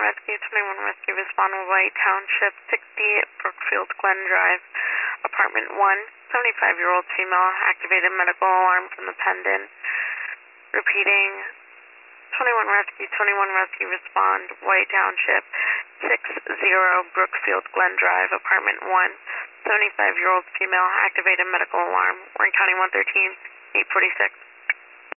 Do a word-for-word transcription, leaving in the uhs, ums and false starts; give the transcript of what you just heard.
Rescue, twenty-one Rescue, respond to White Township, sixty Brookfield Glen Drive, apartment one, seventy-five-year-old female, activated medical alarm from the pendant. Repeating, twenty-one Rescue, twenty-one Rescue, respond, White Township, sixty Brookfield Glen Drive, apartment one, seventy-five-year-old female, activated medical alarm. Orange County one thirteen, eight forty-six.